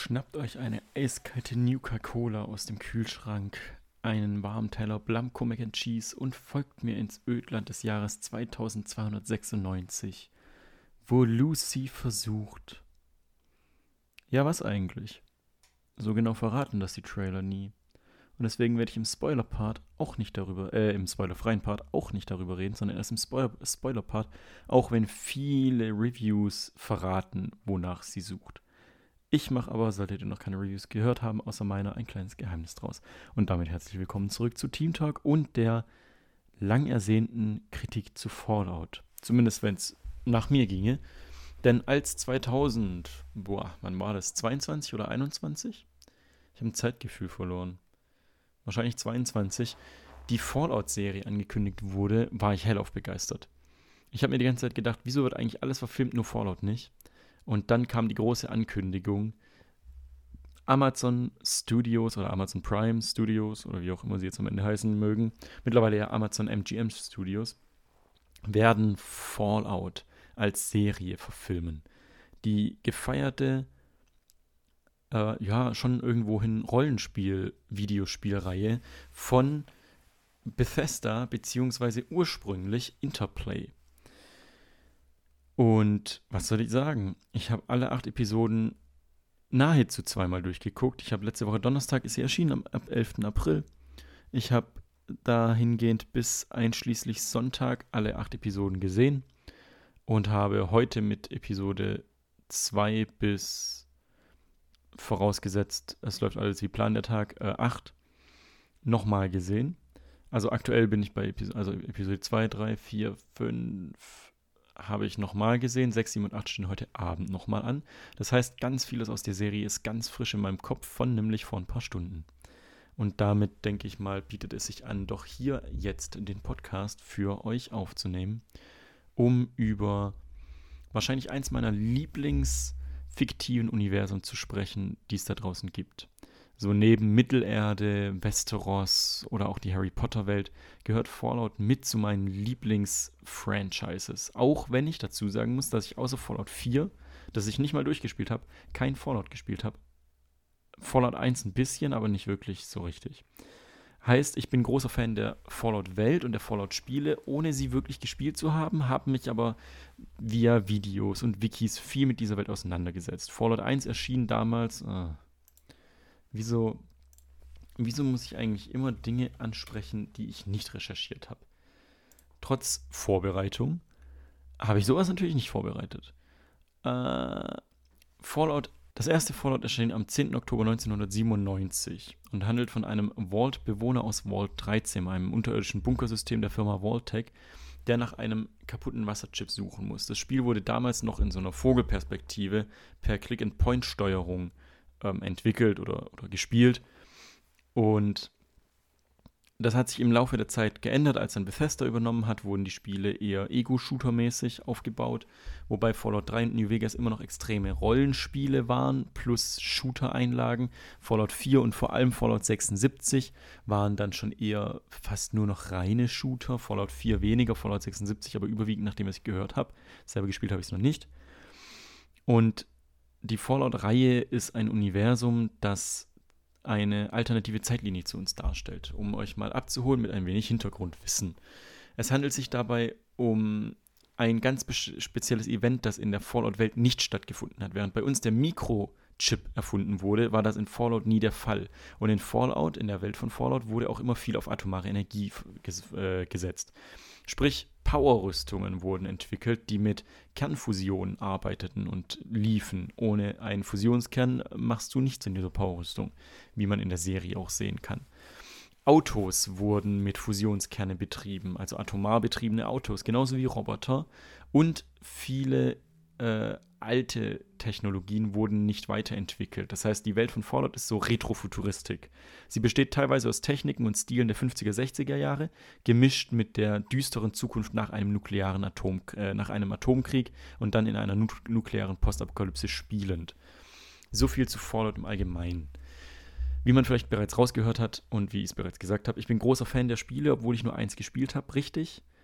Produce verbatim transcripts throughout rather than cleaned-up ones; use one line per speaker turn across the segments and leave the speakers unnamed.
Schnappt euch eine eiskalte Nuka-Cola aus dem Kühlschrank, einen warmen Teller Blanco Mac and Cheese und folgt mir ins Ödland des Jahres zweitausendzweihundertsechsundneunzig, wo Lucy versucht. Ja, was eigentlich? So genau verraten das die Trailer nie. Und deswegen werde ich im Spoiler-Part auch nicht darüber, äh, im spoilerfreien Part auch nicht darüber reden, sondern erst im Spoiler- Spoiler-Part, auch wenn viele Reviews verraten, wonach sie sucht. Ich mache aber, solltet ihr noch keine Reviews gehört haben, außer meiner, ein kleines Geheimnis draus. Und damit herzlich willkommen zurück zu Team Talk und der lang ersehnten Kritik zu Fallout. Zumindest wenn es nach mir ginge. Denn als zweitausend, boah, wann war das? zweiundzwanzig oder einundzwanzig? Ich habe ein Zeitgefühl verloren. Wahrscheinlich zweiundzwanzig, die Fallout-Serie angekündigt wurde, war ich hellauf begeistert. Ich habe mir die ganze Zeit gedacht, wieso wird eigentlich alles verfilmt, nur Fallout nicht? Und dann kam die große Ankündigung, Amazon Studios oder Amazon Prime Studios oder wie auch immer sie jetzt am Ende heißen mögen, mittlerweile ja Amazon M G M Studios, werden Fallout als Serie verfilmen. Die gefeierte, äh, ja, schon irgendwohin Rollenspiel-Videospielreihe von Bethesda beziehungsweise ursprünglich Interplay. Und was soll ich sagen? Ich habe alle acht Episoden nahezu zweimal durchgeguckt. Ich habe letzte Woche Donnerstag, ist sie erschienen, am ab elften April. Ich habe dahingehend bis einschließlich Sonntag alle acht Episoden gesehen und habe heute mit Episode zwei bis, vorausgesetzt, es läuft alles wie Plan der Tag, äh, acht nochmal gesehen. Also aktuell bin ich bei Episode, also Episode zwei, drei, vier, fünf habe ich nochmal gesehen. sechs, sieben und acht stehen heute Abend nochmal an. Das heißt, ganz vieles aus der Serie ist ganz frisch in meinem Kopf von nämlich vor ein paar Stunden. Und damit, denke ich mal, bietet es sich an, doch hier jetzt den Podcast für euch aufzunehmen, um über wahrscheinlich eins meiner Lieblingsfiktiven Universen zu sprechen, die es da draußen gibt. So neben Mittelerde, Westeros oder auch die Harry Potter Welt gehört Fallout mit zu meinen Lieblings-Franchises. Auch wenn ich dazu sagen muss, dass ich außer Fallout vier, das ich nicht mal durchgespielt habe, kein Fallout gespielt habe. Fallout eins ein bisschen, aber nicht wirklich so richtig. Heißt, ich bin großer Fan der Fallout-Welt und der Fallout-Spiele, ohne sie wirklich gespielt zu haben, habe mich aber via Videos und Wikis viel mit dieser Welt auseinandergesetzt. Fallout eins erschien damals... Äh, Wieso, wieso muss ich eigentlich immer Dinge ansprechen, die ich nicht recherchiert habe? Trotz Vorbereitung habe ich sowas natürlich nicht vorbereitet. Äh, Fallout, das erste Fallout erschien am zehnten Oktober neunzehnhundertsiebenundneunzig und handelt von einem Vault-Bewohner aus Vault dreizehn, einem unterirdischen Bunkersystem der Firma Vault-Tec, der nach einem kaputten Wasserchip suchen muss. Das Spiel wurde damals noch in so einer Vogelperspektive per Click-and-Point-Steuerung entwickelt oder, oder gespielt. Und das hat sich im Laufe der Zeit geändert. Als dann Bethesda übernommen hat, wurden die Spiele eher Ego-Shooter-mäßig aufgebaut, wobei Fallout drei und New Vegas immer noch extreme Rollenspiele waren, plus Shooter-Einlagen. Fallout vier und vor allem Fallout sechsundsiebzig waren dann schon eher fast nur noch reine Shooter. Fallout vier weniger, Fallout sechsundsiebzig aber überwiegend, nachdem ich es gehört habe. Selber gespielt habe ich es noch nicht. Und die Fallout-Reihe ist ein Universum, das eine alternative Zeitlinie zu uns darstellt, um euch mal abzuholen mit ein wenig Hintergrundwissen. Es handelt sich dabei um ein ganz spezielles Event, das in der Fallout-Welt nicht stattgefunden hat. Während bei uns der Mikrochip erfunden wurde, war das in Fallout nie der Fall. Und in Fallout, in der Welt von Fallout, wurde auch immer viel auf atomare Energie ges- äh, gesetzt. Sprich, Power-Rüstungen wurden entwickelt, die mit Kernfusion arbeiteten und liefen. Ohne einen Fusionskern machst du nichts in dieser Power-Rüstung, wie man in der Serie auch sehen kann. Autos wurden mit Fusionskernen betrieben, also atomar betriebene Autos, genauso wie Roboter. Und viele äh, alte Technologien wurden nicht weiterentwickelt. Das heißt, die Welt von Fallout ist so Retrofuturistik. Sie besteht teilweise aus Techniken und Stilen der fünfziger, sechziger Jahre, gemischt mit der düsteren Zukunft nach einem nuklearen Atom, äh, nach einem Atomkrieg und dann in einer nu- nuklearen Postapokalypse spielend. So viel zu Fallout im Allgemeinen. Wie man vielleicht bereits rausgehört hat und wie ich es bereits gesagt habe, ich bin großer Fan der Spiele, obwohl ich nur eins gespielt habe, richtig.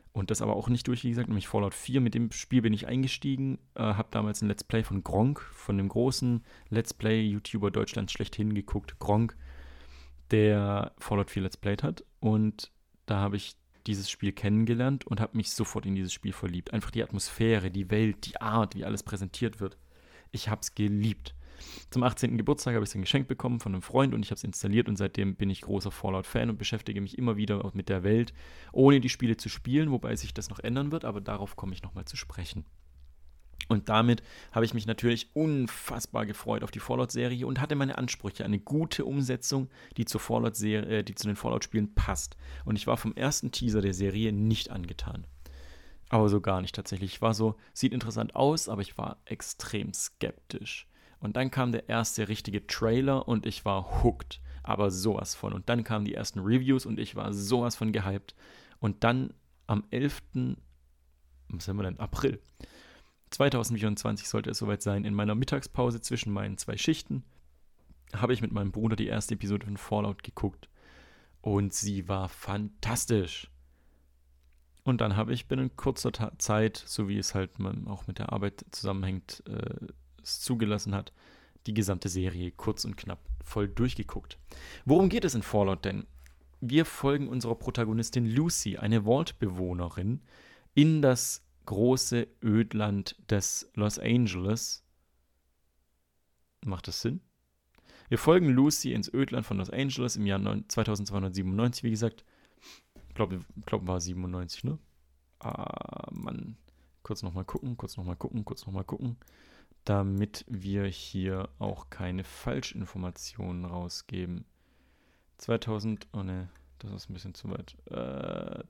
Und das aber auch nicht durch, wie gesagt, nämlich Fallout vier. Mit dem Spiel bin ich eingestiegen, äh, habe damals ein Let's Play von Gronkh, von dem großen Let's Play-YouTuber Deutschlands schlechthin geguckt, Gronkh, der Fallout vier Let's Played hat. Und da habe ich dieses Spiel kennengelernt und habe mich sofort in dieses Spiel verliebt. Einfach die Atmosphäre, die Welt, die Art, wie alles präsentiert wird. Ich habe es geliebt. Zum achtzehnten Geburtstag habe ich es dann geschenkt bekommen von einem Freund und ich habe es installiert und seitdem bin ich großer Fallout-Fan und beschäftige mich immer wieder mit der Welt, ohne die Spiele zu spielen, wobei sich das noch ändern wird, aber darauf komme ich nochmal zu sprechen. Und damit habe ich mich natürlich unfassbar gefreut auf die Fallout-Serie und hatte meine Ansprüche, eine gute Umsetzung, die zur Fallout-Serie, die zu den Fallout-Spielen passt. Und ich war vom ersten Teaser der Serie nicht angetan. Aber so gar nicht tatsächlich. Ich war so, sieht interessant aus, aber ich war extrem skeptisch. Und dann kam der erste richtige Trailer und ich war hooked. Aber sowas von. Und dann kamen die ersten Reviews und ich war sowas von gehypt. Und dann am elften Was haben wir denn? April zweitausendvierundzwanzig sollte es soweit sein. In meiner Mittagspause zwischen meinen zwei Schichten habe ich mit meinem Bruder die erste Episode von Fallout geguckt. Und sie war fantastisch. Und dann habe ich binnen kurzer Ta- Zeit, so wie es halt man auch mit der Arbeit zusammenhängt, äh, es zugelassen hat, die gesamte Serie kurz und knapp voll durchgeguckt. Worum geht es in Fallout denn? Wir folgen unserer Protagonistin Lucy, eine Vault-Bewohnerin, in das große Ödland des Los Angeles. Macht das Sinn? Wir folgen Lucy ins Ödland von Los Angeles im Jahr zweitausendzweihundertsiebenundneunzig, wie gesagt. Ich glaube, glaub, war siebenundneunzig, ne? Ah, Mann. Kurz nochmal gucken, kurz nochmal gucken, kurz nochmal gucken. Damit wir hier auch keine Falschinformationen rausgeben. zweitausend, oh ne, das ist ein bisschen zu weit. Äh,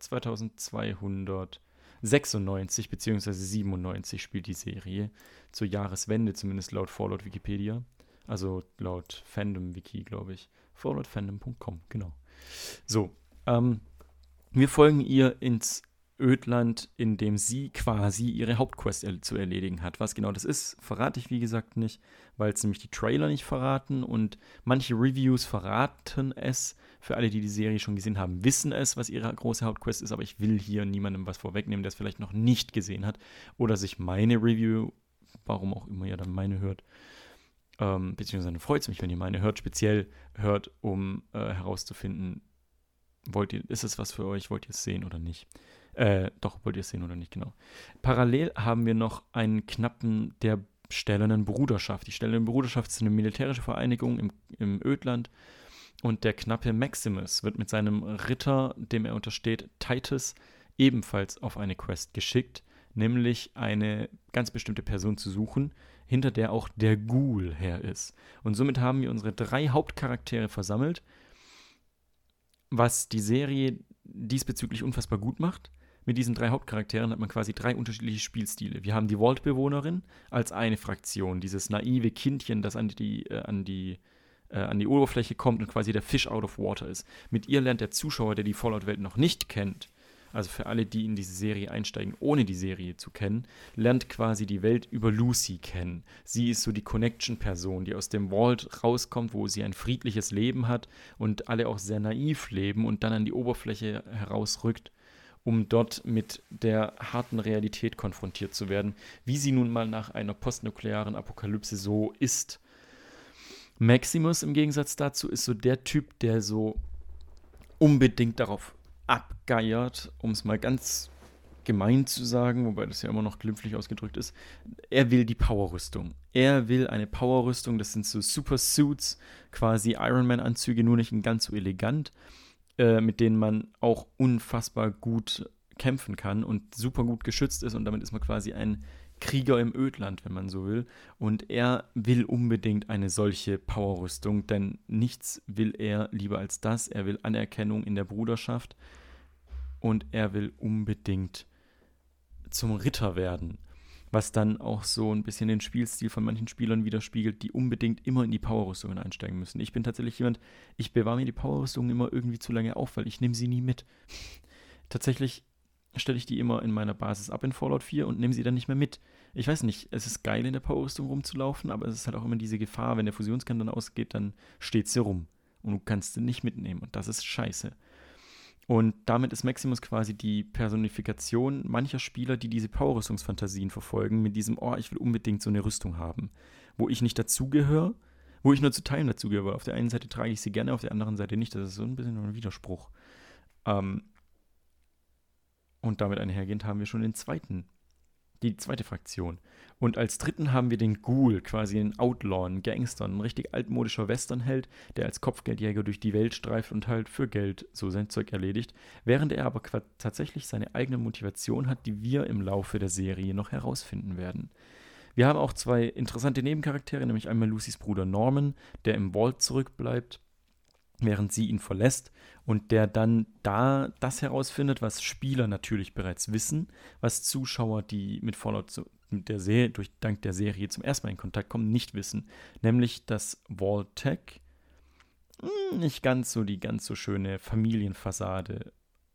zweitausendzweihundertsechsundneunzig bzw. siebenundneunzig spielt die Serie. Zur Jahreswende, zumindest laut Fallout Wikipedia. Also laut Fandom-Wiki, glaube ich. fallout fandom punkt com, genau. So, ähm, wir folgen ihr ins Ödland, in dem sie quasi ihre Hauptquest er- zu erledigen hat. Was genau das ist, verrate ich wie gesagt nicht, weil es nämlich die Trailer nicht verraten und manche Reviews verraten es. Für alle, die die Serie schon gesehen haben, wissen es, was ihre große Hauptquest ist, aber ich will hier niemandem was vorwegnehmen, der es vielleicht noch nicht gesehen hat oder sich meine Review, warum auch immer ihr dann meine hört, ähm, beziehungsweise freut es mich, wenn ihr meine hört, speziell hört, um äh, herauszufinden, wollt ihr, ist es was für euch, wollt ihr es sehen oder nicht? Äh, doch, wollt ihr es sehen oder nicht, genau. Parallel haben wir noch einen Knappen der Stählernen Bruderschaft. Die Stählernen Bruderschaft ist eine militärische Vereinigung im, im Ödland und der Knappe Maximus wird mit seinem Ritter, dem er untersteht, Titus, ebenfalls auf eine Quest geschickt, nämlich eine ganz bestimmte Person zu suchen, hinter der auch der Ghoul her ist. Und somit haben wir unsere drei Hauptcharaktere versammelt, was die Serie diesbezüglich unfassbar gut macht. Mit diesen drei Hauptcharakteren hat man quasi drei unterschiedliche Spielstile. Wir haben die Vault-Bewohnerin als eine Fraktion, dieses naive Kindchen, das an die, äh, an die, äh, an die Oberfläche kommt und quasi der Fish out of water ist. Mit ihr lernt der Zuschauer, der die Fallout-Welt noch nicht kennt, also für alle, die in diese Serie einsteigen, ohne die Serie zu kennen, lernt quasi die Welt über Lucy kennen. Sie ist so die Connection-Person, die aus dem Vault rauskommt, wo sie ein friedliches Leben hat und alle auch sehr naiv leben und dann an die Oberfläche herausrückt, um dort mit der harten Realität konfrontiert zu werden, wie sie nun mal nach einer postnuklearen Apokalypse so ist. Maximus im Gegensatz dazu ist so der Typ, der so unbedingt darauf abgeiert, um es mal ganz gemein zu sagen, wobei das ja immer noch glimpflich ausgedrückt ist. Er will die Powerrüstung. Er will eine Powerrüstung, das sind so Supersuits, quasi Iron-Man-Anzüge, nur nicht ganz so elegant, äh, mit denen man auch unfassbar gut kämpfen kann und super gut geschützt ist und damit ist man quasi ein Krieger im Ödland, wenn man so will. Und er will unbedingt eine solche Powerrüstung, denn nichts will er lieber als das. Er will Anerkennung in der Bruderschaft und er will unbedingt zum Ritter werden. Was dann auch so ein bisschen den Spielstil von manchen Spielern widerspiegelt, die unbedingt immer in die Powerrüstungen einsteigen müssen. Ich bin tatsächlich jemand, ich bewahre mir die Powerrüstungen immer irgendwie zu lange auf, weil ich nehme sie nie mit. Tatsächlich stelle ich die immer in meiner Basis ab in Fallout vier und nehme sie dann nicht mehr mit. Ich weiß nicht, es ist geil, in der Powerrüstung rumzulaufen, aber es ist halt auch immer diese Gefahr, wenn der Fusionskern dann ausgeht, dann steht sie rum und du kannst sie nicht mitnehmen und das ist scheiße. Und damit ist Maximus quasi die Personifikation mancher Spieler, die diese Power-Rüstungsfantasien verfolgen, mit diesem, oh, ich will unbedingt so eine Rüstung haben, wo ich nicht dazugehöre, wo ich nur zu Teilen dazugehöre, weil auf der einen Seite trage ich sie gerne, auf der anderen Seite nicht. Das ist so ein bisschen ein Widerspruch. Ähm, und damit einhergehend haben wir schon den zweiten, die zweite Fraktion. Und als dritten haben wir den Ghoul, quasi einen Outlaw, einen Gangster, ein richtig altmodischer Westernheld, der als Kopfgeldjäger durch die Welt streift und halt für Geld so sein Zeug erledigt, während er aber qua- tatsächlich seine eigene Motivation hat, die wir im Laufe der Serie noch herausfinden werden. Wir haben auch zwei interessante Nebencharaktere, nämlich einmal Lucys Bruder Norman, der im Vault zurückbleibt, während sie ihn verlässt und der dann da das herausfindet, was Spieler natürlich bereits wissen, was Zuschauer, die mit Fallout zu, mit der Serie, durch, dank der Serie zum ersten Mal in Kontakt kommen, nicht wissen. Nämlich, dass Vault-Tec mh, nicht ganz so die ganz so schöne Familienfassade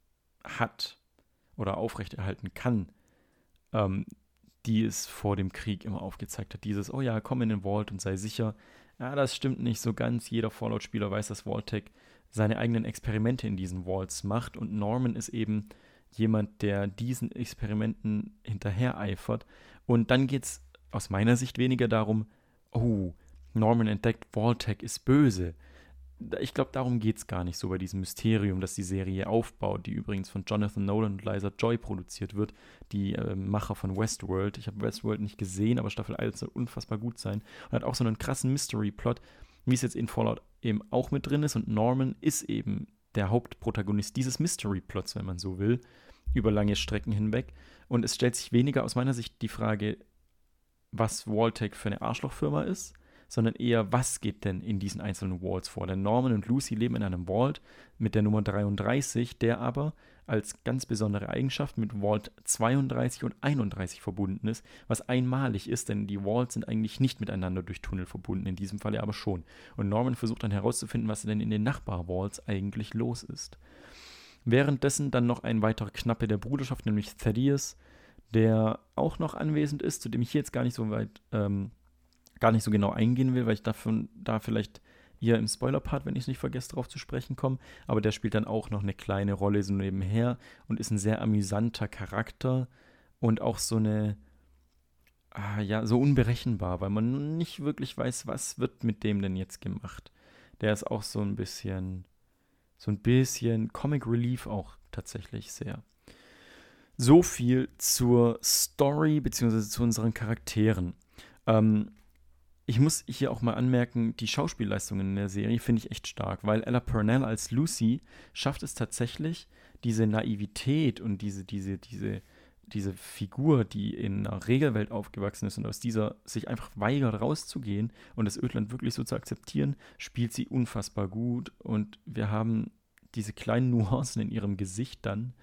hat oder aufrechterhalten kann, ähm, die es vor dem Krieg immer aufgezeigt hat. Dieses, oh ja, komm in den Vault und sei sicher. Ja, das stimmt nicht so ganz. Jeder Fallout-Spieler weiß, dass Vault-Tec seine eigenen Experimente in diesen Vaults macht und Norman ist eben jemand, der diesen Experimenten hinterhereifert. Und dann geht es aus meiner Sicht weniger darum, oh, Norman entdeckt, Vault-Tec ist böse. Ich glaube, darum geht es gar nicht so bei diesem Mysterium, das die Serie aufbaut, die übrigens von Jonathan Nolan und Liza Joy produziert wird, die äh, Macher von Westworld. Ich habe Westworld nicht gesehen, aber Staffel eins soll unfassbar gut sein und hat auch so einen krassen Mystery-Plot, wie es jetzt in Fallout eben auch mit drin ist. Und Norman ist eben der Hauptprotagonist dieses Mystery-Plots, wenn man so will, über lange Strecken hinweg. Und es stellt sich weniger aus meiner Sicht die Frage, was Vault-Tec für eine Arschlochfirma ist, sondern eher, was geht denn in diesen einzelnen Vaults vor? Denn Norman und Lucy leben in einem Vault mit der Nummer dreiunddreißig, der aber als ganz besondere Eigenschaft mit Vault zweiunddreißig und einunddreißig verbunden ist, was einmalig ist, denn die Vaults sind eigentlich nicht miteinander durch Tunnel verbunden, in diesem Fall aber schon. Und Norman versucht dann herauszufinden, was denn in den Nachbar-Vaults eigentlich los ist. Währenddessen dann noch ein weiterer Knappe der Bruderschaft, nämlich Thaddeus, der auch noch anwesend ist, zu dem ich hier jetzt gar nicht so weit ähm, gar nicht so genau eingehen will, weil ich davon da vielleicht eher im Spoiler-Part, wenn ich es nicht vergesse, drauf zu sprechen komme. Aber der spielt dann auch noch eine kleine Rolle so nebenher und ist ein sehr amüsanter Charakter und auch so eine, ah, ja, so unberechenbar, weil man nicht wirklich weiß, was wird mit dem denn jetzt gemacht. Der ist auch so ein bisschen, so ein bisschen Comic Relief auch tatsächlich sehr. So viel zur Story beziehungsweise zu unseren Charakteren. Ähm, Ich muss hier auch mal anmerken, die Schauspielleistungen in der Serie finde ich echt stark, weil Ella Purnell als Lucy schafft es tatsächlich, diese Naivität und diese, diese, diese, diese Figur, die in einer Regelwelt aufgewachsen ist und aus dieser sich einfach weigert rauszugehen und das Ödland wirklich so zu akzeptieren, spielt sie unfassbar gut und wir haben diese kleinen Nuancen in ihrem Gesicht dann,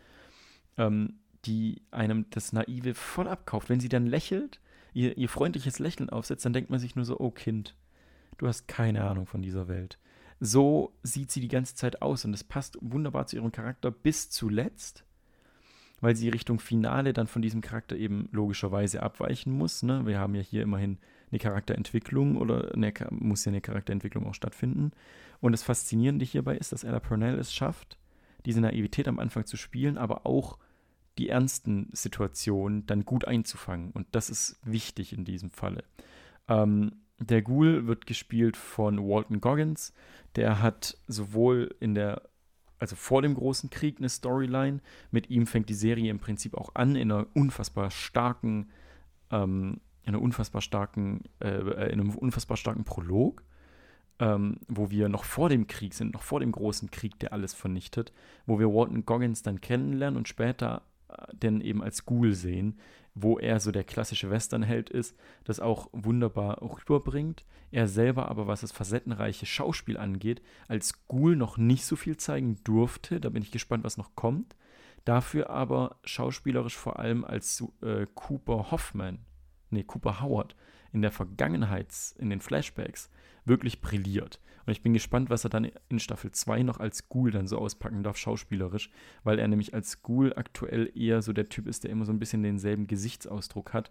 ähm, die einem das Naive voll abkauft. Wenn sie dann lächelt, Ihr, ihr freundliches Lächeln aufsetzt, dann denkt man sich nur so, oh Kind, du hast keine Ahnung von dieser Welt. So sieht sie die ganze Zeit aus und es passt wunderbar zu ihrem Charakter bis zuletzt, weil sie Richtung Finale dann von diesem Charakter eben logischerweise abweichen muss. Ne? Wir haben ja hier immerhin eine Charakterentwicklung oder eine, muss ja eine Charakterentwicklung auch stattfinden. Und das Faszinierende hierbei ist, dass Ella Purnell es schafft, diese Naivität am Anfang zu spielen, aber auch die ernsten Situationen dann gut einzufangen. Und das ist wichtig in diesem Falle. Ähm, der Ghoul wird gespielt von Walton Goggins. Der hat sowohl in der, also vor dem großen Krieg eine Storyline. Mit ihm fängt die Serie im Prinzip auch an in einer unfassbar starken, ähm, in einer unfassbar starken, äh, in einem unfassbar starken Prolog. Ähm, wo wir noch vor dem Krieg sind, noch vor dem großen Krieg, der alles vernichtet, wo wir Walton Goggins dann kennenlernen und später denn eben als Ghoul sehen, wo er so der klassische Westernheld ist, das auch wunderbar rüberbringt. Er selber aber, was das facettenreiche Schauspiel angeht, als Ghoul noch nicht so viel zeigen durfte. Da bin ich gespannt, was noch kommt. Dafür aber schauspielerisch vor allem als äh, Cooper Hoffman, nee, Cooper Howard in der Vergangenheit, in den Flashbacks, wirklich brilliert. Und ich bin gespannt, was er dann in Staffel zwei noch als Ghoul dann so auspacken darf, schauspielerisch, weil er nämlich als Ghoul aktuell eher so der Typ ist, der immer so ein bisschen denselben Gesichtsausdruck hat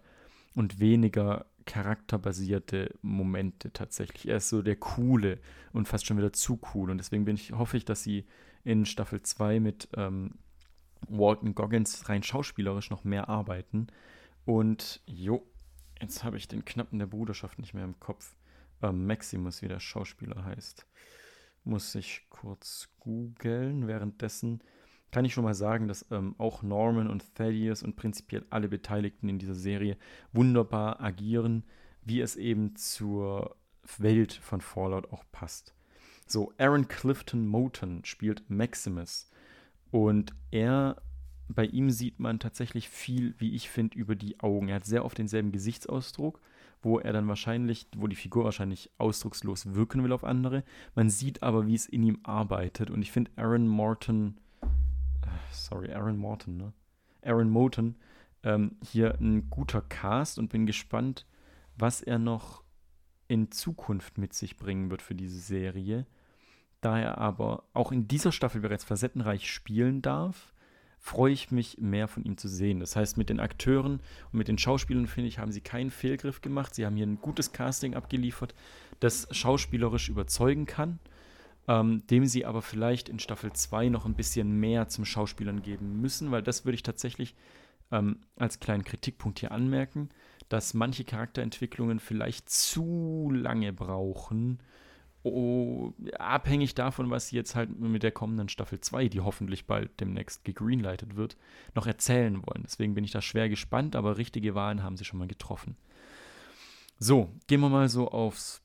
und weniger charakterbasierte Momente tatsächlich. Er ist so der Coole und fast schon wieder zu cool. Und deswegen bin ich, hoffe ich, dass sie in Staffel zwei mit ähm, Walton Goggins rein schauspielerisch noch mehr arbeiten. Und jo, jetzt habe ich den Knappen der Bruderschaft nicht mehr im Kopf. Ähm, Maximus, wie der Schauspieler heißt. Muss ich kurz googeln. Währenddessen kann ich schon mal sagen, dass ähm, auch Norman und Thaddeus und prinzipiell alle Beteiligten in dieser Serie wunderbar agieren, wie es eben zur Welt von Fallout auch passt. So, Aaron Clifton Moten spielt Maximus und er, bei ihm sieht man tatsächlich viel, wie ich finde, über die Augen. Er hat sehr oft denselben Gesichtsausdruck, wo er dann wahrscheinlich, wo die Figur wahrscheinlich ausdruckslos wirken will auf andere. Man sieht aber, wie es in ihm arbeitet und ich finde Aaron Morton sorry, Aaron Morton, ne? Aaron Moten, ähm, hier ein guter Cast und bin gespannt, was er noch in Zukunft mit sich bringen wird für diese Serie. Da er aber auch in dieser Staffel bereits facettenreich spielen darf, freue ich mich, mehr von ihm zu sehen. Das heißt, mit den Akteuren und mit den Schauspielern, finde ich, haben sie keinen Fehlgriff gemacht. Sie haben hier ein gutes Casting abgeliefert, das schauspielerisch überzeugen kann. Ähm, dem sie aber vielleicht in Staffel zwei noch ein bisschen mehr zum Schauspielern geben müssen, weil das würde ich tatsächlich ähm, als kleinen Kritikpunkt hier anmerken, dass manche Charakterentwicklungen vielleicht zu lange brauchen, oh, abhängig davon, was sie jetzt halt mit der kommenden Staffel zwei, die hoffentlich bald demnächst gegreenlightet wird, noch erzählen wollen. Deswegen bin ich da schwer gespannt, aber richtige Wahlen haben sie schon mal getroffen. So, gehen wir mal so aufs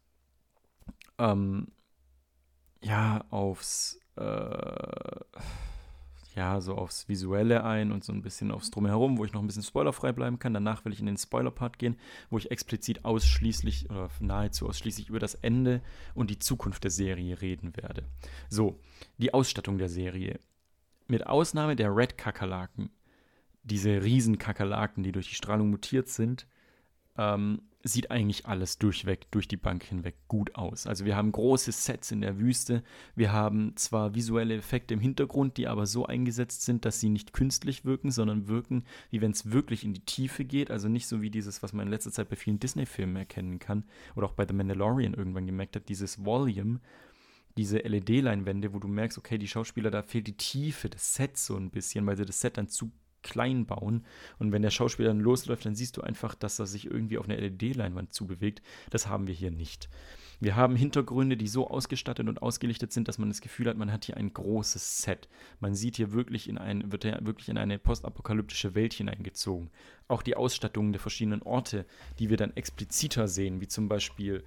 ähm, ja, aufs, äh, ja, so aufs Visuelle ein und so ein bisschen aufs Drumherum, wo ich noch ein bisschen spoilerfrei bleiben kann. Danach will ich in den Spoiler-Part gehen, wo ich explizit ausschließlich oder nahezu ausschließlich über das Ende und die Zukunft der Serie reden werde. So, die Ausstattung der Serie. Mit Ausnahme der Red-Kakerlaken, diese Riesen-Kakerlaken, die durch die Strahlung mutiert sind, ähm, sieht eigentlich alles durchweg, durch die Bank hinweg gut aus. Also wir haben große Sets in der Wüste, wir haben zwar visuelle Effekte im Hintergrund, die aber so eingesetzt sind, dass sie nicht künstlich wirken, sondern wirken, wie wenn es wirklich in die Tiefe geht, also nicht so wie dieses, was man in letzter Zeit bei vielen Disney-Filmen erkennen kann oder auch bei The Mandalorian irgendwann gemerkt hat, dieses Volume, diese L E D-Leinwände, wo du merkst, okay, die Schauspieler, da fehlt die Tiefe des Sets so ein bisschen, weil sie das Set dann zu klein bauen. Und wenn der Schauspieler dann losläuft, dann siehst du einfach, dass er sich irgendwie auf eine L E D-Leinwand zubewegt. Das haben wir hier nicht. Wir haben Hintergründe, die so ausgestattet und ausgelichtet sind, dass man das Gefühl hat, man hat hier ein großes Set. Man sieht hier wirklich in ein, wird ja wirklich in eine postapokalyptische Welt hineingezogen. Auch die Ausstattung der verschiedenen Orte, die wir dann expliziter sehen, wie zum Beispiel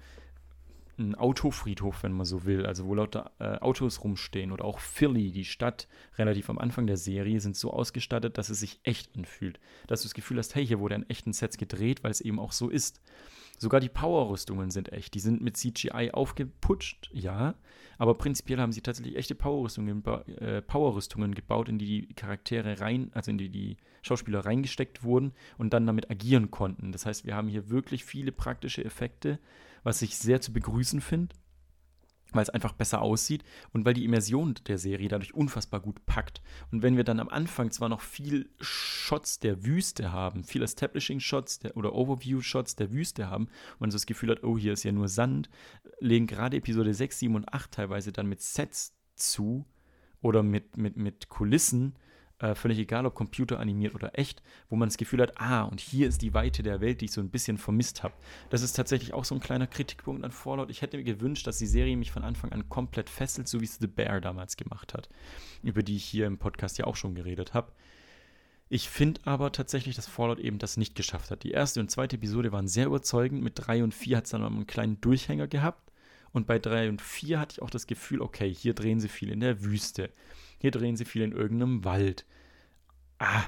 ein Autofriedhof, wenn man so will, also wo lauter äh, Autos rumstehen oder auch Philly, die Stadt, relativ am Anfang der Serie, sind so ausgestattet, dass es sich echt anfühlt. Dass du das Gefühl hast, hey, hier wurde an echten Sets gedreht, weil es eben auch so ist. Sogar die Power-Rüstungen sind echt. Die sind mit C G I aufgeputscht, ja, aber prinzipiell haben sie tatsächlich echte Power-Rüstungen, äh, Power-Rüstungen gebaut, in die die Charaktere rein, also in die die Schauspieler reingesteckt wurden und dann damit agieren konnten. Das heißt, wir haben hier wirklich viele praktische Effekte, was ich sehr zu begrüßen finde, weil es einfach besser aussieht und weil die Immersion der Serie dadurch unfassbar gut packt. Und wenn wir dann am Anfang zwar noch viel Shots der Wüste haben, viel Establishing-Shots oder Overview-Shots der Wüste haben und man so das Gefühl hat, oh, hier ist ja nur Sand, legen gerade Episode sechs, sieben und acht teilweise dann mit Sets zu oder mit, mit, mit Kulissen, äh, völlig egal, ob computeranimiert oder echt, wo man das Gefühl hat, ah, und hier ist die Weite der Welt, die ich so ein bisschen vermisst habe. Das ist tatsächlich auch so ein kleiner Kritikpunkt an Fallout. Ich hätte mir gewünscht, dass die Serie mich von Anfang an komplett fesselt, so wie es The Bear damals gemacht hat, über die ich hier im Podcast ja auch schon geredet habe. Ich finde aber tatsächlich, dass Fallout eben das nicht geschafft hat. Die erste und zweite Episode waren sehr überzeugend. Mit drei und vier hat es dann mal einen kleinen Durchhänger gehabt. Und bei drei und vier hatte ich auch das Gefühl, okay, hier drehen sie viel in der Wüste. Hier drehen sie viel in irgendeinem Wald. Ah,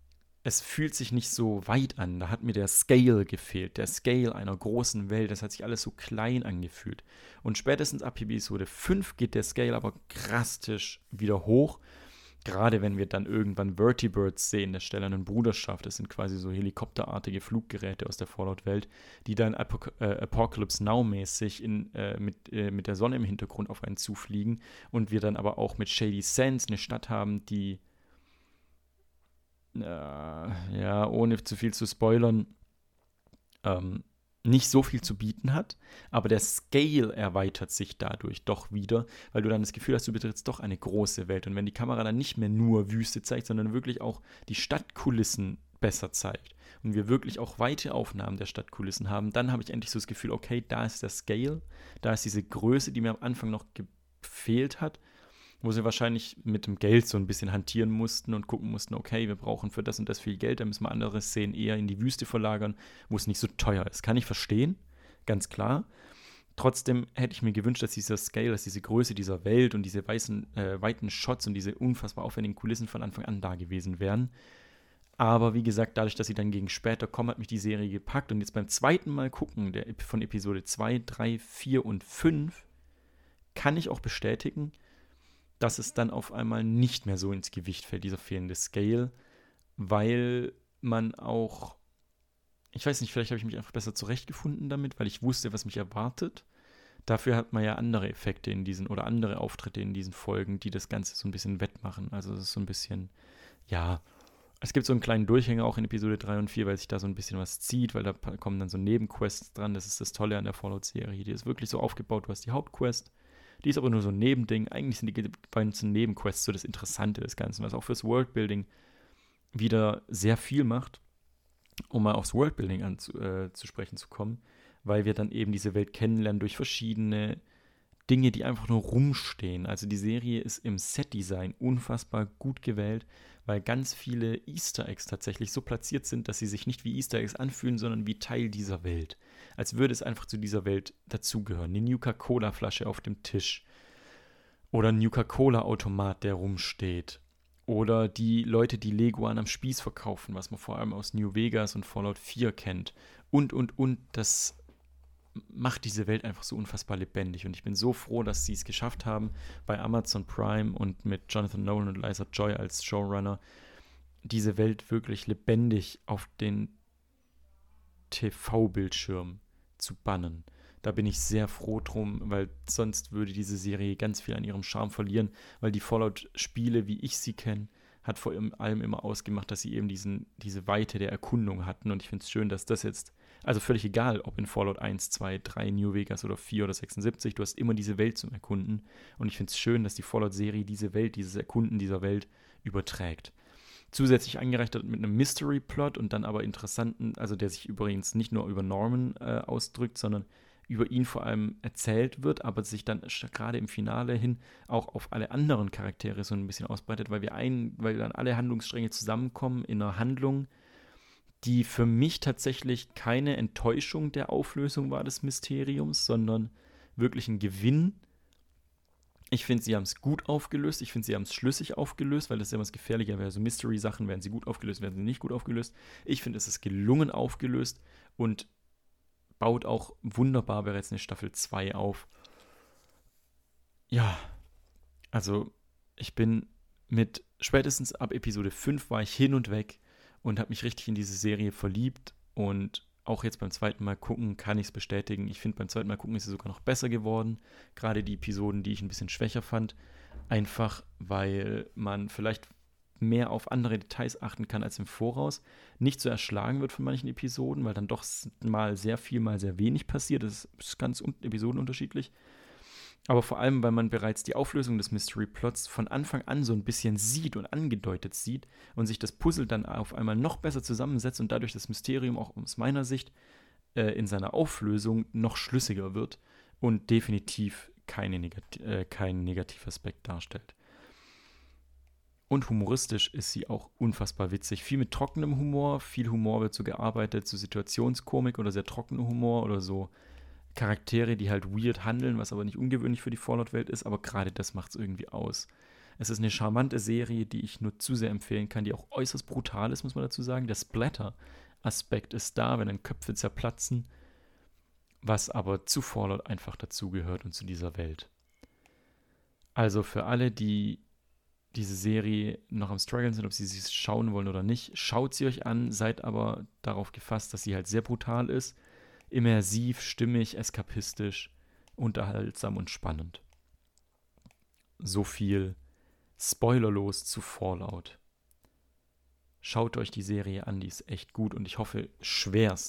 es fühlt sich nicht so weit an. Da hat mir der Scale gefehlt. Der Scale einer großen Welt. Das hat sich alles so klein angefühlt. Und spätestens ab Episode fünf geht der Scale aber drastisch wieder hoch. Gerade wenn wir dann irgendwann Vertibirds sehen, der stellenden Bruderschaft. Das sind quasi so helikopterartige Fluggeräte aus der Fallout-Welt, die dann Apok- äh, Apocalypse Now-mäßig in, äh, mit, äh, mit der Sonne im Hintergrund auf einen zufliegen. Und wir dann aber auch mit Shady Sands eine Stadt haben, die, äh, ja, ohne zu viel zu spoilern, ähm, nicht so viel zu bieten hat, aber der Scale erweitert sich dadurch doch wieder, weil du dann das Gefühl hast, du betrittst doch eine große Welt. Und wenn die Kamera dann nicht mehr nur Wüste zeigt, sondern wirklich auch die Stadtkulissen besser zeigt und wir wirklich auch weite Aufnahmen der Stadtkulissen haben, dann habe ich endlich so das Gefühl, okay, da ist der Scale, da ist diese Größe, die mir am Anfang noch gefehlt hat, wo sie wahrscheinlich mit dem Geld so ein bisschen hantieren mussten und gucken mussten, okay, wir brauchen für das und das viel Geld, da müssen wir andere Szenen eher in die Wüste verlagern, wo es nicht so teuer ist. Kann ich verstehen, ganz klar. Trotzdem hätte ich mir gewünscht, dass dieser Scale, dass diese Größe dieser Welt und diese weißen, äh, weiten Shots und diese unfassbar aufwendigen Kulissen von Anfang an da gewesen wären. Aber wie gesagt, dadurch, dass sie dann gegen später kommen, hat mich die Serie gepackt. Und jetzt beim zweiten Mal gucken, der, von Episode zwei, drei, vier und fünf, kann ich auch bestätigen, dass es dann auf einmal nicht mehr so ins Gewicht fällt, dieser fehlende Scale, weil man auch, ich weiß nicht, vielleicht habe ich mich einfach besser zurechtgefunden damit, weil ich wusste, was mich erwartet. Dafür hat man ja andere Effekte in diesen oder andere Auftritte in diesen Folgen, die das Ganze so ein bisschen wettmachen. Also es ist so ein bisschen, ja, es gibt so einen kleinen Durchhänger auch in Episode drei und vier, weil sich da so ein bisschen was zieht, weil da kommen dann so Nebenquests dran. Das ist das Tolle an der Fallout-Serie. Die ist wirklich so aufgebaut, du hast die Hauptquest, die ist aber nur so ein Nebending. Eigentlich sind die ganzen Nebenquests so das Interessante des Ganzen, was auch fürs Worldbuilding wieder sehr viel macht, um mal aufs Worldbuilding anzu, äh, zu sprechen zu kommen, weil wir dann eben diese Welt kennenlernen durch verschiedene Dinge, die einfach nur rumstehen. Also die Serie ist im Setdesign unfassbar gut gewählt, weil ganz viele Easter Eggs tatsächlich so platziert sind, dass sie sich nicht wie Easter Eggs anfühlen, sondern wie Teil dieser Welt. Als würde es einfach zu dieser Welt dazugehören. Eine Nuka-Cola-Flasche auf dem Tisch oder ein Nuka-Cola-Automat, der rumsteht. Oder die Leute, die Leguan am Spieß verkaufen, was man vor allem aus New Vegas und Fallout vier kennt. Und, und, und, das macht diese Welt einfach so unfassbar lebendig. Und ich bin so froh, dass sie es geschafft haben, bei Amazon Prime und mit Jonathan Nolan und Liza Joy als Showrunner, diese Welt wirklich lebendig auf den T V-Bildschirm zu bannen. Da bin ich sehr froh drum, weil sonst würde diese Serie ganz viel an ihrem Charme verlieren, weil die Fallout-Spiele, wie ich sie kenne, hat vor allem immer ausgemacht, dass sie eben diesen, diese Weite der Erkundung hatten. Und ich finde es schön, dass das jetzt, also völlig egal, ob in Fallout eins, zwei, drei, New Vegas oder vier oder sechsundsiebzig, du hast immer diese Welt zum Erkunden. Und ich finde es schön, dass die Fallout-Serie diese Welt, dieses Erkunden dieser Welt überträgt. Zusätzlich angereichert mit einem Mystery-Plot und dann aber interessanten, also der sich übrigens nicht nur über Norman äh, ausdrückt, sondern über ihn vor allem erzählt wird, aber sich dann gerade im Finale hin auch auf alle anderen Charaktere so ein bisschen ausbreitet, weil wir ein, weil dann alle Handlungsstränge zusammenkommen in einer Handlung, die für mich tatsächlich keine Enttäuschung der Auflösung war des Mysteriums, sondern wirklich ein Gewinn. Ich finde, sie haben es gut aufgelöst. Ich finde, sie haben es schlüssig aufgelöst, weil das ist ja was gefährlicher wäre. So Mystery-Sachen, werden sie gut aufgelöst, werden sie nicht gut aufgelöst. Ich finde, es ist gelungen aufgelöst und baut auch wunderbar bereits eine Staffel zwei auf. Ja, also ich bin mit, spätestens ab Episode fünf war ich hin und weg und habe mich richtig in diese Serie verliebt und auch jetzt beim zweiten Mal gucken kann ich es bestätigen. Ich finde, beim zweiten Mal gucken ist sie sogar noch besser geworden. Gerade die Episoden, die ich ein bisschen schwächer fand. Einfach, weil man vielleicht mehr auf andere Details achten kann als im Voraus. Nicht so erschlagen wird von manchen Episoden, weil dann doch mal sehr viel, mal sehr wenig passiert. Das ist ganz un- episodenunterschiedlich. Aber vor allem, weil man bereits die Auflösung des Mystery-Plots von Anfang an so ein bisschen sieht und angedeutet sieht und sich das Puzzle dann auf einmal noch besser zusammensetzt und dadurch das Mysterium auch aus meiner Sicht äh, in seiner Auflösung noch schlüssiger wird und definitiv keine Negat- äh, keinen Negativaspekt darstellt. Und humoristisch ist sie auch unfassbar witzig. Viel mit trockenem Humor, viel Humor wird so gearbeitet, so Situationskomik oder sehr trockener Humor oder so Charaktere, die halt weird handeln, was aber nicht ungewöhnlich für die Fallout-Welt ist, aber gerade das macht es irgendwie aus. Es ist eine charmante Serie, die ich nur zu sehr empfehlen kann, die auch äußerst brutal ist, muss man dazu sagen. Der Splatter-Aspekt ist da, wenn dann Köpfe zerplatzen, was aber zu Fallout einfach dazugehört und zu dieser Welt. Also für alle, die diese Serie noch am Struggeln sind, ob sie sie schauen wollen oder nicht, schaut sie euch an, seid aber darauf gefasst, dass sie halt sehr brutal ist, immersiv, stimmig, eskapistisch, unterhaltsam und spannend. So viel spoilerlos zu Fallout. Schaut euch die Serie an, die ist echt gut und ich hoffe schwerst,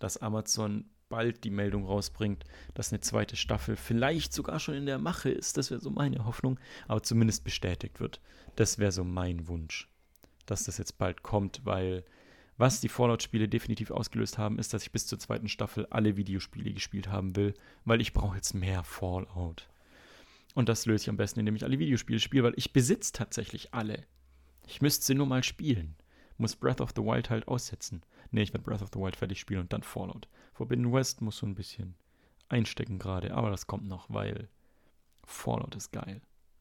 dass Amazon bald die Meldung rausbringt, dass eine zweite Staffel vielleicht sogar schon in der Mache ist. Das wäre so meine Hoffnung, aber zumindest bestätigt wird. Das wäre so mein Wunsch, dass das jetzt bald kommt, weil was die Fallout-Spiele definitiv ausgelöst haben, ist, dass ich bis zur zweiten Staffel alle Videospiele gespielt haben will, weil ich brauche jetzt mehr Fallout. Und das löse ich am besten, indem ich alle Videospiele spiele, weil ich besitze tatsächlich alle. Ich müsste sie nur mal spielen. Muss Breath of the Wild halt aussetzen. Nee, ich werde Breath of the Wild fertig spielen und dann Fallout. Forbidden West muss so ein bisschen einstecken gerade, aber das kommt noch, weil Fallout ist geil.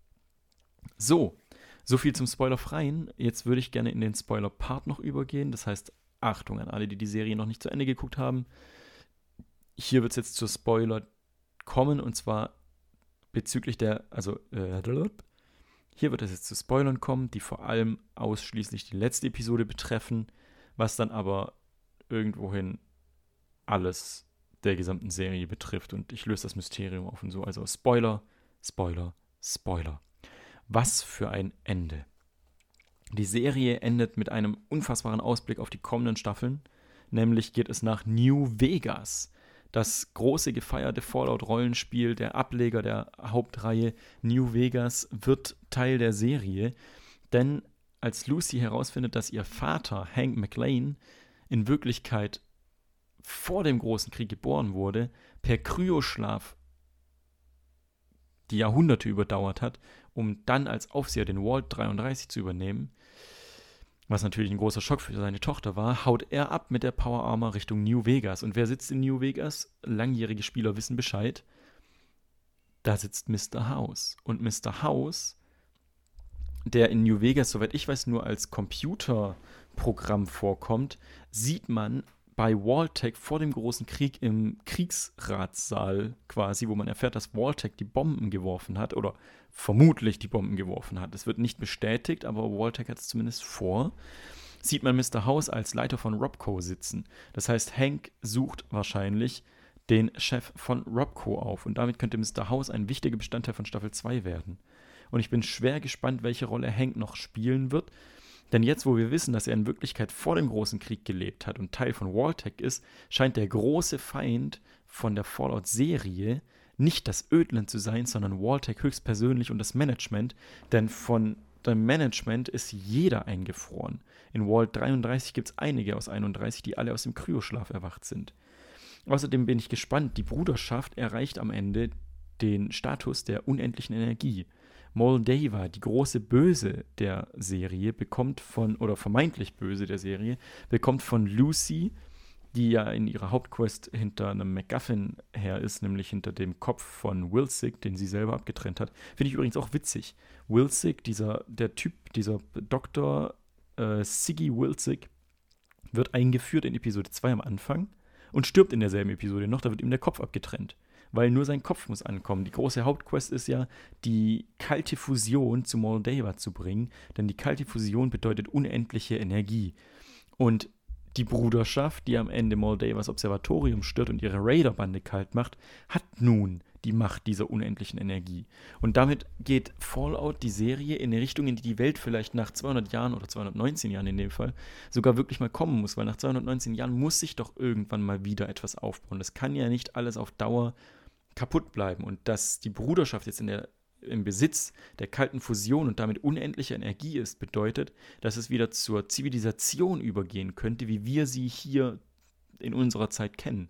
So, so viel zum Spoilerfreien. Jetzt würde ich gerne in den Spoiler-Part noch übergehen. Das heißt, Achtung an alle, die die Serie noch nicht zu Ende geguckt haben. Hier wird es jetzt zu Spoiler kommen und zwar bezüglich der, also, äh, hier wird es jetzt zu Spoilern kommen, die vor allem ausschließlich die letzte Episode betreffen, was dann aber irgendwohin alles der gesamten Serie betrifft. Und ich löse das Mysterium auf und so. Also Spoiler, Spoiler, Spoiler. Was für ein Ende. Die Serie endet mit einem unfassbaren Ausblick auf die kommenden Staffeln. Nämlich geht es nach New Vegas. Das große gefeierte Fallout-Rollenspiel, der Ableger der Hauptreihe New Vegas, wird Teil der Serie. Denn als Lucy herausfindet, dass ihr Vater, Hank McLean, in Wirklichkeit vor dem Großen Krieg geboren wurde, per Kryoschlaf die Jahrhunderte überdauert hat, um dann als Aufseher den Vault dreiunddreißig zu übernehmen, was natürlich ein großer Schock für seine Tochter war, haut er ab mit der Power Armor Richtung New Vegas. Und wer sitzt in New Vegas? Langjährige Spieler wissen Bescheid. Da sitzt Mister House. Und Mister House, der in New Vegas, soweit ich weiß, nur als Computerprogramm vorkommt, sieht man bei Vault-Tec vor dem Großen Krieg im Kriegsratssaal quasi, wo man erfährt, dass Vault-Tec die Bomben geworfen hat oder vermutlich die Bomben geworfen hat. Es wird nicht bestätigt, aber Vault-Tec hat es zumindest vor. Sieht man Mister House als Leiter von Robco sitzen. Das heißt, Hank sucht wahrscheinlich den Chef von Robco auf und damit könnte Mister House ein wichtiger Bestandteil von Staffel zwei werden. Und ich bin schwer gespannt, welche Rolle Hank noch spielen wird. Denn jetzt, wo wir wissen, dass er in Wirklichkeit vor dem Großen Krieg gelebt hat und Teil von Vault-Tec ist, scheint der große Feind von der Fallout-Serie nicht das Ödland zu sein, sondern Vault-Tec höchstpersönlich und das Management. Denn von dem Management ist jeder eingefroren. In Vault dreiunddreißig gibt es einige aus einunddreißig, die alle aus dem Kryoschlaf erwacht sind. Außerdem bin ich gespannt, die Bruderschaft erreicht am Ende den Status der unendlichen Energie. Moldava, die große Böse der Serie, bekommt von, oder vermeintlich Böse der Serie, bekommt von Lucy, die ja in ihrer Hauptquest hinter einem MacGuffin her ist, nämlich hinter dem Kopf von Wilsig, den sie selber abgetrennt hat. Finde ich übrigens auch witzig. Wilsig, dieser, der Typ, dieser Doktor äh, Siggy Wilsig, wird eingeführt in Episode zwei am Anfang und stirbt in derselben Episode noch, da wird ihm der Kopf abgetrennt. Weil nur sein Kopf muss ankommen. Die große Hauptquest ist ja, die kalte Fusion zu Moldava zu bringen, denn die kalte Fusion bedeutet unendliche Energie. Und die Bruderschaft, die am Ende Moldavas Observatorium stört und ihre Raider-Bande kalt macht, hat nun die Macht dieser unendlichen Energie. Und damit geht Fallout, die Serie, in eine Richtung, in die die Welt vielleicht nach zweihundert Jahren oder zweihundertneunzehn Jahren in dem Fall sogar wirklich mal kommen muss, weil nach zweihundertneunzehn Jahren muss sich doch irgendwann mal wieder etwas aufbauen. Das kann ja nicht alles auf Dauer kaputt bleiben. Und dass die Bruderschaft jetzt in der, im Besitz der kalten Fusion und damit unendlicher Energie ist, bedeutet, dass es wieder zur Zivilisation übergehen könnte, wie wir sie hier in unserer Zeit kennen.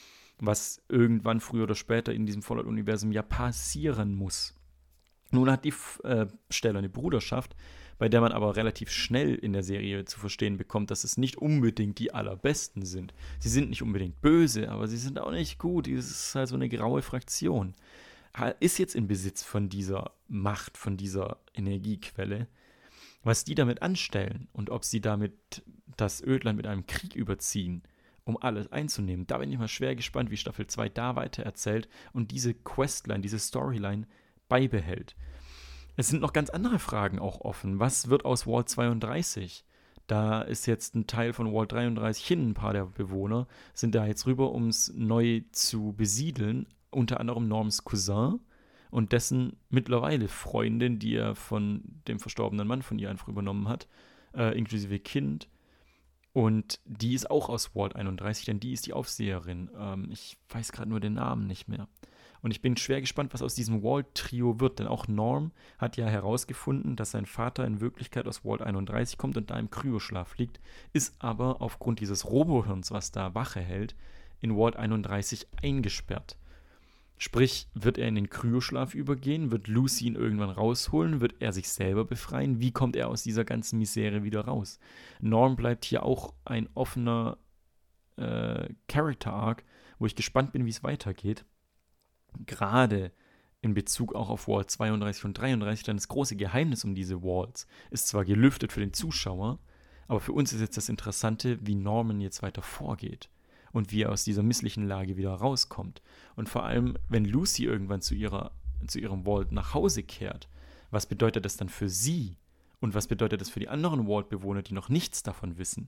Was irgendwann früher oder später in diesem Fallout-Universum ja passieren muss. Nun hat die äh, Stelle eine Bruderschaft, bei der man aber relativ schnell in der Serie zu verstehen bekommt, dass es nicht unbedingt die Allerbesten sind. Sie sind nicht unbedingt böse, aber sie sind auch nicht gut. Es ist halt so eine graue Fraktion. Ist jetzt in Besitz von dieser Macht, von dieser Energiequelle. Was die damit anstellen und ob sie damit das Ödland mit einem Krieg überziehen, um alles einzunehmen, da bin ich mal schwer gespannt, wie Staffel zwei da weiter erzählt und diese Questline, diese Storyline beibehält. Es sind noch ganz andere Fragen auch offen. Was wird aus Vault zweiunddreißig? Da ist jetzt ein Teil von Vault dreiunddreißig hin, ein paar der Bewohner sind da jetzt rüber, um es neu zu besiedeln. Unter anderem Norms Cousin und dessen mittlerweile Freundin, die er von dem verstorbenen Mann von ihr einfach übernommen hat, äh, inklusive Kind. Und die ist auch aus Vault einunddreißig, denn die ist die Aufseherin. Ähm, ich weiß gerade nur den Namen nicht mehr. Und ich bin schwer gespannt, was aus diesem Vault-Trio wird, denn auch Norm hat ja herausgefunden, dass sein Vater in Wirklichkeit aus Vault einunddreißig kommt und da im Kryoschlaf liegt, ist aber aufgrund dieses Robohirns, was da Wache hält, in Vault einunddreißig eingesperrt. Sprich, wird er in den Kryoschlaf übergehen? Wird Lucy ihn irgendwann rausholen? Wird er sich selber befreien? Wie kommt er aus dieser ganzen Misere wieder raus? Norm bleibt hier auch ein offener äh, Character-Arc, wo ich gespannt bin, wie es weitergeht. Gerade in Bezug auch auf Vault zweiunddreißig und dreiunddreißig, denn das große Geheimnis um diese Vaults ist zwar gelüftet für den Zuschauer, aber für uns ist jetzt das Interessante, wie Norman jetzt weiter vorgeht und wie er aus dieser misslichen Lage wieder rauskommt. Und vor allem, wenn Lucy irgendwann zu, ihrer, zu ihrem Vault nach Hause kehrt, was bedeutet das dann für sie? Und was bedeutet das für die anderen Vault-Bewohner, die noch nichts davon wissen?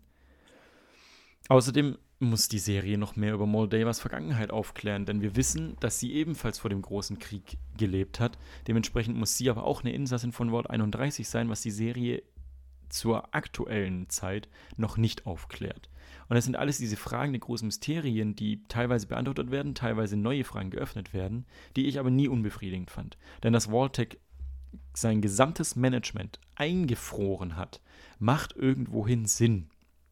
Außerdem muss die Serie noch mehr über Moldavas Vergangenheit aufklären, denn wir wissen, dass sie ebenfalls vor dem großen Krieg gelebt hat. Dementsprechend muss sie aber auch eine Insassin von Vault einunddreißig sein, was die Serie zur aktuellen Zeit noch nicht aufklärt. Und das sind alles diese Fragen, die großen Mysterien, die teilweise beantwortet werden, teilweise neue Fragen geöffnet werden, die ich aber nie unbefriedigend fand. Denn dass Vault-Tec sein gesamtes Management eingefroren hat, macht irgendwohin Sinn.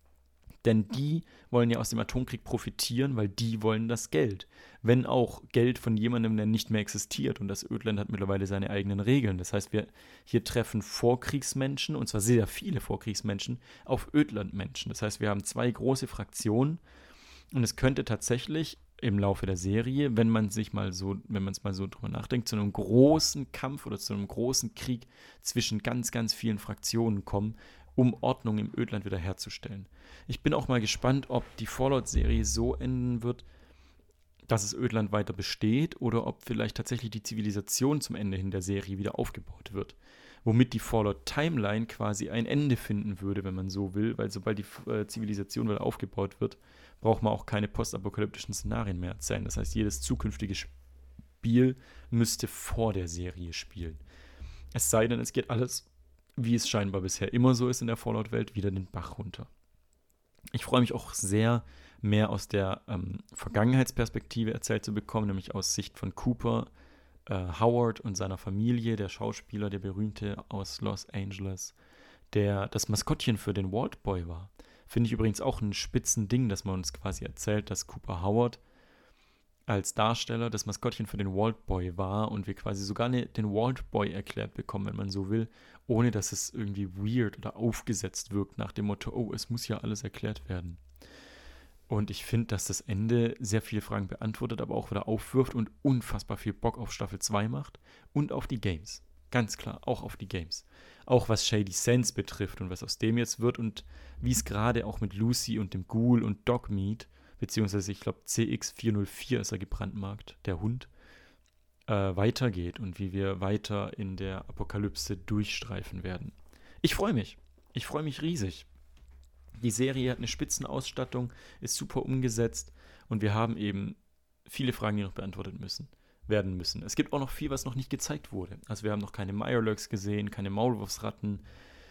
Denn die wollen ja aus dem Atomkrieg profitieren, weil die wollen das Geld. Wenn auch Geld von jemandem, der nicht mehr existiert. Und das Ödland hat mittlerweile seine eigenen Regeln. Das heißt, wir hier treffen Vorkriegsmenschen, und zwar sehr viele Vorkriegsmenschen, auf Ödlandmenschen. Das heißt, wir haben zwei große Fraktionen. Und es könnte tatsächlich im Laufe der Serie, wenn man sich mal so, wenn man es mal so drüber nachdenkt, zu einem großen Kampf oder zu einem großen Krieg zwischen ganz, ganz vielen Fraktionen kommen, um Ordnung im Ödland wiederherzustellen. Ich bin auch mal gespannt, ob die Fallout-Serie so enden wird, dass es Ödland weiter besteht oder ob vielleicht tatsächlich die Zivilisation zum Ende hin der Serie wieder aufgebaut wird. Womit die Fallout-Timeline quasi ein Ende finden würde, wenn man so will, weil sobald die äh, Zivilisation wieder aufgebaut wird, braucht man auch keine postapokalyptischen Szenarien mehr erzählen. Das heißt, jedes zukünftige Spiel müsste vor der Serie spielen. Es sei denn, es geht alles, wie es scheinbar bisher immer so ist in der Fallout-Welt, wieder den Bach runter. Ich freue mich auch sehr, mehr aus der ähm, Vergangenheitsperspektive erzählt zu bekommen, nämlich aus Sicht von Cooper, äh, Howard und seiner Familie, der Schauspieler, der berühmte aus Los Angeles, der das Maskottchen für den Vault Boy war. Finde ich übrigens auch ein spitzen Ding, dass man uns quasi erzählt, dass Cooper Howard als Darsteller das Maskottchen für den Vault Boy war und wir quasi sogar eine, den Vault Boy erklärt bekommen, wenn man so will, ohne dass es irgendwie weird oder aufgesetzt wirkt nach dem Motto, oh, es muss ja alles erklärt werden. Und ich finde, dass das Ende sehr viele Fragen beantwortet, aber auch wieder aufwirft und unfassbar viel Bock auf Staffel zwei macht und auf die Games. Ganz klar, auch auf die Games. Auch was Shady Sands betrifft und was aus dem jetzt wird und wie es gerade auch mit Lucy und dem Ghoul und Dogmeat, beziehungsweise ich glaube C X vierhundertvier ist er gebrandmarkt, der Hund, äh, weitergeht und wie wir weiter in der Apokalypse durchstreifen werden. Ich freue mich. Ich freue mich riesig. Die Serie hat eine Spitzenausstattung, ist super umgesetzt und wir haben eben viele Fragen, die noch beantwortet müssen, werden müssen. Es gibt auch noch viel, was noch nicht gezeigt wurde. Also wir haben noch keine Mirelurks gesehen, keine Maulwurfsratten,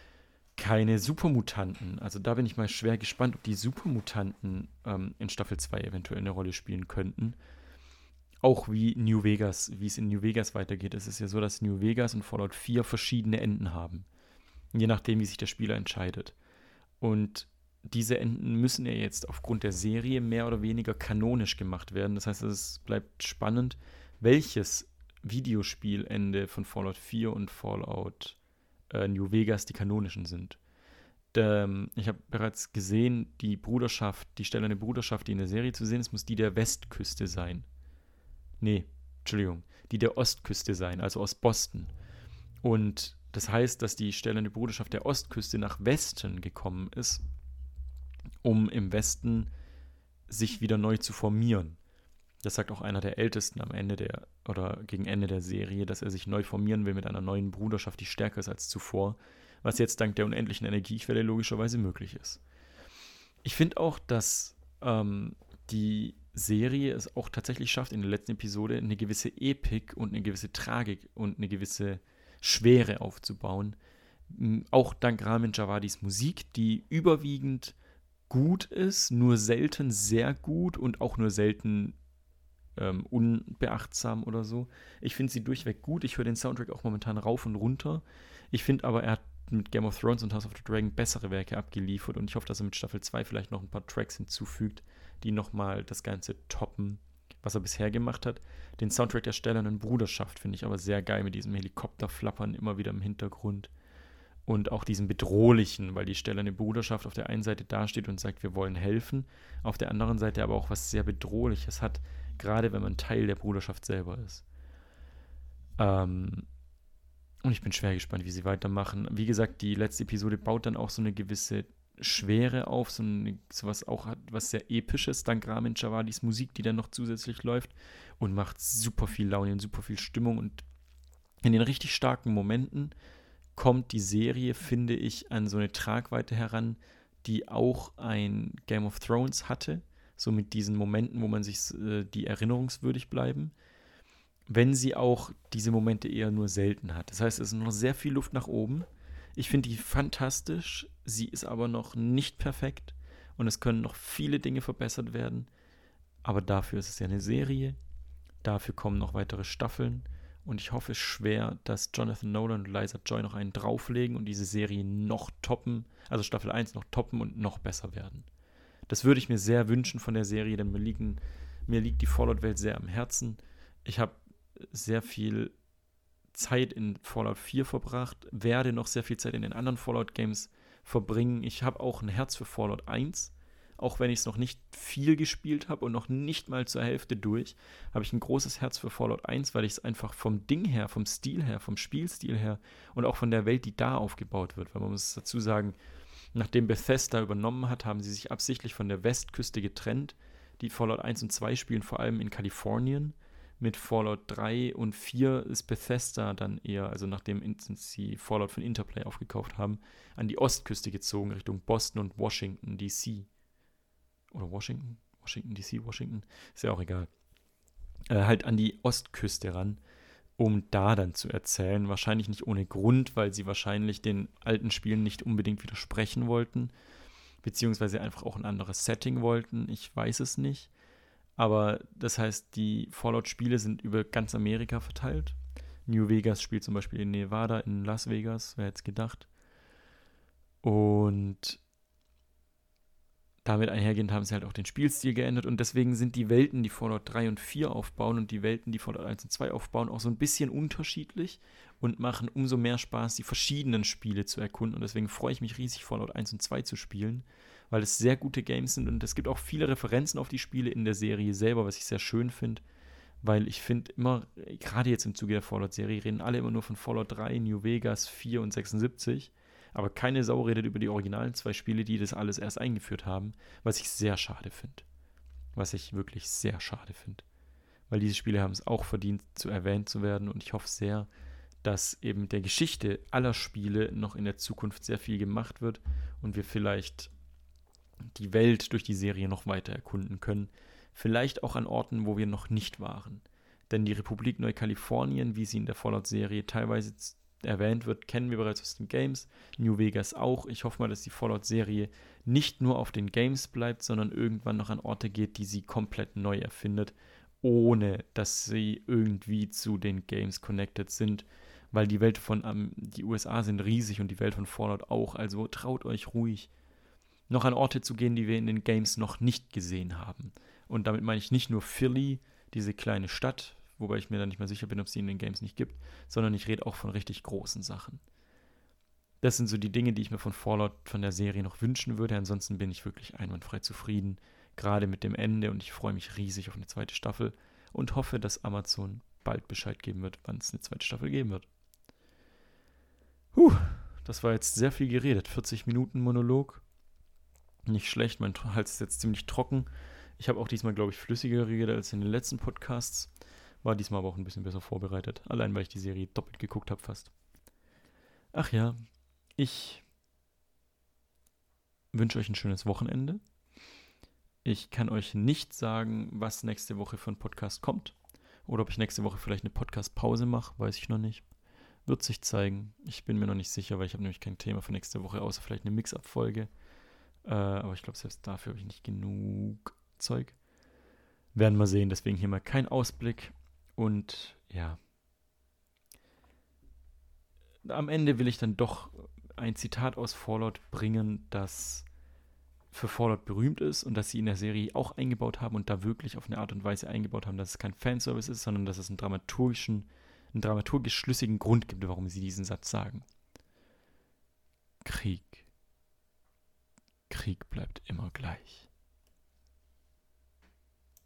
keine Supermutanten. Also da bin ich mal schwer gespannt, ob die Supermutanten ähm, in Staffel zwei eventuell eine Rolle spielen könnten. Auch wie New Vegas, wie es in New Vegas weitergeht. Es ist ja so, dass New Vegas und Fallout vier verschiedene Enden haben. Je nachdem, wie sich der Spieler entscheidet. Und diese Enden müssen ja jetzt aufgrund der Serie mehr oder weniger kanonisch gemacht werden. Das heißt, es bleibt spannend, welches Videospielende von Fallout vier und Fallout äh, New Vegas die kanonischen sind. Ähm, ich habe bereits gesehen, die Bruderschaft, die stellende Bruderschaft, die in der Serie zu sehen ist, muss die der Westküste sein. Nee, Entschuldigung, die der Ostküste sein, also aus Boston. Und das heißt, dass die stellende Bruderschaft der Ostküste nach Westen gekommen ist, um im Westen sich wieder neu zu formieren. Das sagt auch einer der Ältesten am Ende der, oder gegen Ende der Serie, dass er sich neu formieren will mit einer neuen Bruderschaft, die stärker ist als zuvor, was jetzt dank der unendlichen Energiequelle logischerweise möglich ist. Ich finde auch, dass ähm, die Serie es auch tatsächlich schafft, in der letzten Episode eine gewisse Epik und eine gewisse Tragik und eine gewisse Schwere aufzubauen. Auch dank Ramin Djawadis Musik, die überwiegend gut ist, nur selten sehr gut und auch nur selten ähm, unbeachtsam oder so. Ich finde sie durchweg gut. Ich höre den Soundtrack auch momentan rauf und runter. Ich finde aber, er hat mit Game of Thrones und House of the Dragon bessere Werke abgeliefert und ich hoffe, dass er mit Staffel zwei vielleicht noch ein paar Tracks hinzufügt, die nochmal das Ganze toppen, was er bisher gemacht hat. Den Soundtrack der Stählernen Bruderschaft finde ich aber sehr geil mit diesem Helikopterflappern immer wieder im Hintergrund. Und auch diesem bedrohlichen, weil die Stählerne Bruderschaft auf der einen Seite dasteht und sagt, wir wollen helfen, auf der anderen Seite aber auch was sehr Bedrohliches hat, gerade wenn man Teil der Bruderschaft selber ist. Ähm, und ich bin schwer gespannt, wie sie weitermachen. Wie gesagt, die letzte Episode baut dann auch so eine gewisse Schwere auf, so eine, sowas auch hat, was sehr Episches, dank Ramin Djawadis Musik, die dann noch zusätzlich läuft und macht super viel Laune und super viel Stimmung und in den richtig starken Momenten kommt die Serie, finde ich, an so eine Tragweite heran, die auch ein Game of Thrones hatte, so mit diesen Momenten, wo man sich äh, die erinnerungswürdig bleiben, wenn sie auch diese Momente eher nur selten hat. Das heißt, es ist noch sehr viel Luft nach oben. Ich finde die fantastisch, sie ist aber noch nicht perfekt und es können noch viele Dinge verbessert werden, aber dafür ist es ja eine Serie, dafür kommen noch weitere Staffeln. Und ich hoffe schwer, dass Jonathan Nolan und Liza Joy noch einen drauflegen und diese Serie noch toppen, also Staffel eins noch toppen und noch besser werden. Das würde ich mir sehr wünschen von der Serie, denn mir, liegen, mir liegt die Fallout-Welt sehr am Herzen. Ich habe sehr viel Zeit in Fallout vier verbracht, werde noch sehr viel Zeit in den anderen Fallout-Games verbringen. Ich habe auch ein Herz für Fallout eins. Auch wenn ich es noch nicht viel gespielt habe und noch nicht mal zur Hälfte durch, habe ich ein großes Herz für Fallout eins, weil ich es einfach vom Ding her, vom Stil her, vom Spielstil her und auch von der Welt, die da aufgebaut wird. Weil man muss dazu sagen, nachdem Bethesda übernommen hat, haben sie sich absichtlich von der Westküste getrennt. Die Fallout eins und zwei spielen vor allem in Kalifornien. Mit Fallout drei und vier ist Bethesda dann eher, also nachdem sie Fallout von Interplay aufgekauft haben, an die Ostküste gezogen, Richtung Boston und Washington D C Oder Washington? Washington D C, Washington? Ist ja auch egal. Äh, halt an die Ostküste ran, um da dann zu erzählen. Wahrscheinlich nicht ohne Grund, weil sie wahrscheinlich den alten Spielen nicht unbedingt widersprechen wollten. Beziehungsweise einfach auch ein anderes Setting wollten. Ich weiß es nicht. Aber das heißt, die Fallout-Spiele sind über ganz Amerika verteilt. New Vegas spielt zum Beispiel in Nevada, in Las Vegas, wer hätte es gedacht. Und damit einhergehend haben sie halt auch den Spielstil geändert und deswegen sind die Welten, die Fallout drei und vier aufbauen und die Welten, die Fallout eins und zwei aufbauen, auch so ein bisschen unterschiedlich und machen umso mehr Spaß, die verschiedenen Spiele zu erkunden und deswegen freue ich mich riesig, Fallout eins und zwei zu spielen, weil es sehr gute Games sind und es gibt auch viele Referenzen auf die Spiele in der Serie selber, was ich sehr schön finde, weil ich finde immer, gerade jetzt im Zuge der Fallout-Serie, reden alle immer nur von Fallout drei, New Vegas, vier und sechsundsiebzig. Aber keine Sau redet über die originalen zwei Spiele, die das alles erst eingeführt haben, was ich sehr schade finde. Was ich wirklich sehr schade finde. Weil diese Spiele haben es auch verdient, zu erwähnt zu werden und ich hoffe sehr, dass eben mit der Geschichte aller Spiele noch in der Zukunft sehr viel gemacht wird und wir vielleicht die Welt durch die Serie noch weiter erkunden können. Vielleicht auch an Orten, wo wir noch nicht waren. Denn die Republik Neukalifornien, wie sie in der Fallout-Serie teilweise erwähnt wird, kennen wir bereits aus den Games. New Vegas auch. Ich hoffe mal, dass die Fallout-Serie nicht nur auf den Games bleibt, sondern irgendwann noch an Orte geht, die sie komplett neu erfindet, ohne dass sie irgendwie zu den Games connected sind, weil die Welt von, um, die U S A sind riesig und die Welt von Fallout auch, also traut euch ruhig, noch an Orte zu gehen, die wir in den Games noch nicht gesehen haben. Und damit meine ich nicht nur Philly, diese kleine Stadt, wobei ich mir da nicht mehr sicher bin, ob es die in den Games nicht gibt, sondern ich rede auch von richtig großen Sachen. Das sind so die Dinge, die ich mir von Fallout, von der Serie noch wünschen würde. Ansonsten bin ich wirklich einwandfrei zufrieden, gerade mit dem Ende und ich freue mich riesig auf eine zweite Staffel und hoffe, dass Amazon bald Bescheid geben wird, wann es eine zweite Staffel geben wird. Puh, das war jetzt sehr viel geredet. vierzig Minuten Monolog. Nicht schlecht, mein Hals ist jetzt ziemlich trocken. Ich habe auch diesmal, glaube ich, flüssiger geredet als in den letzten Podcasts. War diesmal aber auch ein bisschen besser vorbereitet. Allein, weil ich die Serie doppelt geguckt habe fast. Ach ja, ich wünsche euch ein schönes Wochenende. Ich kann euch nicht sagen, was nächste Woche für ein Podcast kommt. Oder ob ich nächste Woche vielleicht eine Podcast-Pause mache, weiß ich noch nicht. Wird sich zeigen. Ich bin mir noch nicht sicher, weil ich habe nämlich kein Thema für nächste Woche, außer vielleicht eine Mix-Up-Folge. Äh, aber ich glaube, selbst dafür habe ich nicht genug Zeug. Werden wir sehen, deswegen hier mal kein Ausblick. Und ja, am Ende will ich dann doch ein Zitat aus Fallout bringen, das für Fallout berühmt ist und das sie in der Serie auch eingebaut haben und da wirklich auf eine Art und Weise eingebaut haben, dass es kein Fanservice ist, sondern dass es einen dramaturgischen, einen dramaturgisch schlüssigen Grund gibt, warum sie diesen Satz sagen. Krieg. Krieg bleibt immer gleich.